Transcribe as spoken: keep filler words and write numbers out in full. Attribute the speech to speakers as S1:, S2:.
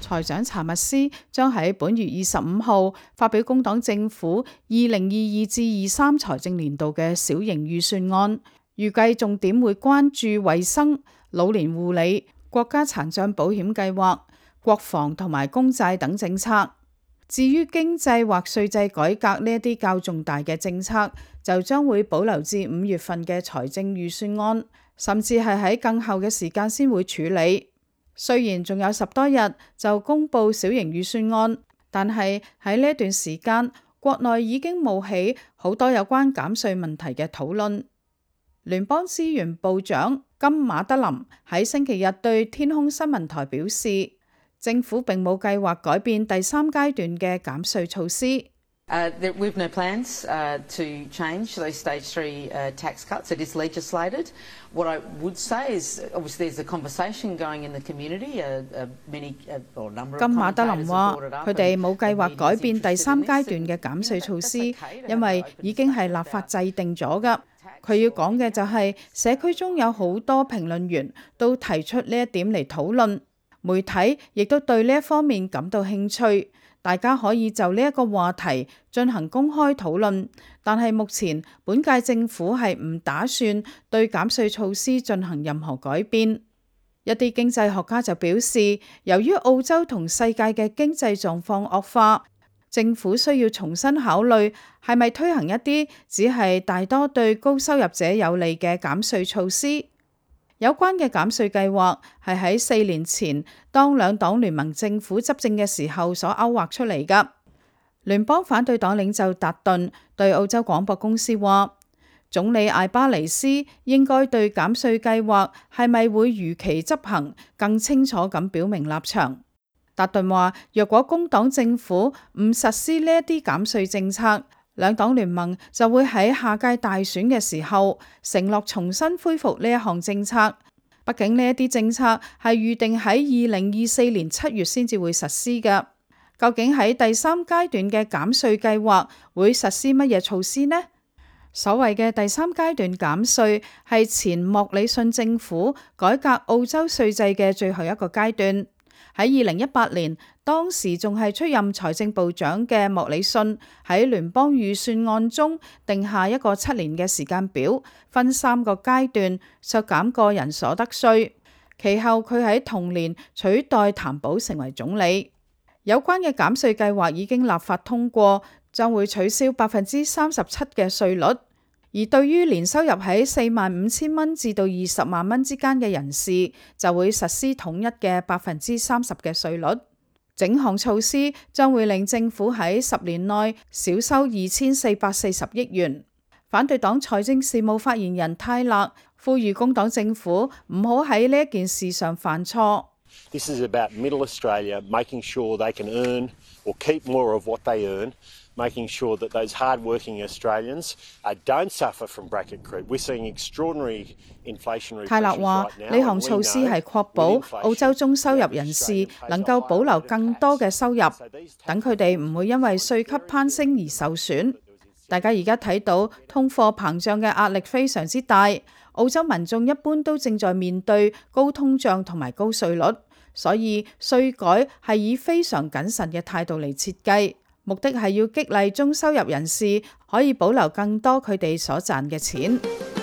S1: 財長查密斯將喺本月二十五號發表工黨政府二零二二至二三財政年度嘅小型預算案，預計重點會關注衛生、老年護理、國家殘障保險計劃、國防同埋公債等政策。至於經濟或稅制改革呢一啲較重大嘅政策，就將會保留至五月份嘅財政預算案，甚至係喺更後嘅時間先會處理。雖然仲有十多日就公布小型預算案，但係喺呢一段時間，國內已經冒起好多有關減稅問題嘅討論。聯邦資源部長金馬德林喺星期日對天空新聞台表示，政府並冇計劃改變第三階段嘅減稅措施。
S2: Uh, there, we've no plans uh, to change those stage three uh, tax cuts. It is legislated. What I would say is, obviously, there's a conversation going in the community. Uh, uh, many uh, or number of
S1: 金馬德林話：佢哋冇計劃改變第三階段嘅減稅措施，因為已經係立法制定咗㗎。佢要講嘅就係、是、社區中有好多評論員都提出呢一點嚟討論，媒體亦都對呢一方面感到興趣。大家可以就呢一個話題進行公開討論，但係目前本屆政府係唔打算對減稅措施進行任何改變。一啲經濟學家就表示，由於澳洲同世界嘅經濟狀況惡化，政府需要重新考慮係咪推行一啲只係大多對高收入者有利嘅減稅措施。有關嘅減稅計劃係喺四年前當兩黨聯盟政府執政嘅時候所勾畫出嚟㗎。聯邦反對黨領袖達頓對澳洲廣播公司話，總理艾巴尼斯應該對減稅計劃係咪會如期執行更清楚咁表明立場。達頓話，若果工黨政府唔實施呢一啲減稅政策，兩黨聯盟就會喺下屆大選嘅時候承諾重新恢復呢一項政策。畢竟呢一啲政策係預定喺二零二四年七月先至會實施嘅。究竟喺第三階段嘅減稅計劃會實施乜嘢措施呢？所謂嘅第三階段減稅係前莫里遜政府改革澳洲稅制嘅最後一個階段。喺二零一八年，當時仲係出任財政部長嘅莫里遜喺聯邦預算案中定下一個七年嘅時間表，分三個階段削減個人所得稅。其後佢喺同年取代譚寶成為總理。有關嘅減稅計劃已經立法通過，將會取消百分之三十七嘅稅率。而對於年收入喺四萬五千蚊至到二十萬蚊之間嘅人士，就會實施統一嘅百分之三十嘅稅率。整項措施將會令政府喺十年內少收二千四百四十億元。反對黨財政事務發言人泰勒呼籲工黨政府唔好喺呢一件事上犯錯。
S3: This is about Middle Australia making sure they can earn or keep more of what they earn, making sure that those hard-working Australians don't suffer from bracket creep. We're seeing extraordinary inflationary pressures right now. 泰勒話：呢項措施係確保澳洲中收入人士能夠保留更多嘅收入，等佢哋唔會因為稅級攀升而受損。大家而家睇到通貨膨脹嘅壓力非常之大，澳洲民眾一般都正在面對高通脹同埋高稅率，所以稅改係以非常謹慎嘅態度嚟設計，目的係要激勵中收入人士可以保留更多佢哋所賺嘅錢。